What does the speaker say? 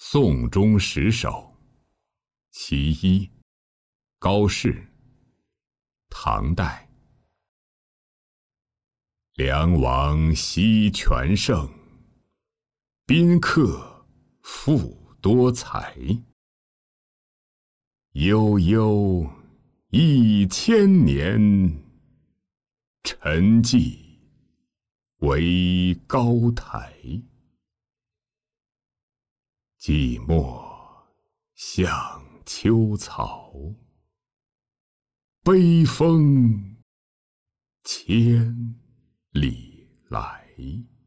宋中十首，其一，高适，唐代。梁王西全盛，宾客富多才。悠悠1000年，沉寂为高台。寂寞像秋草，悲风千里来。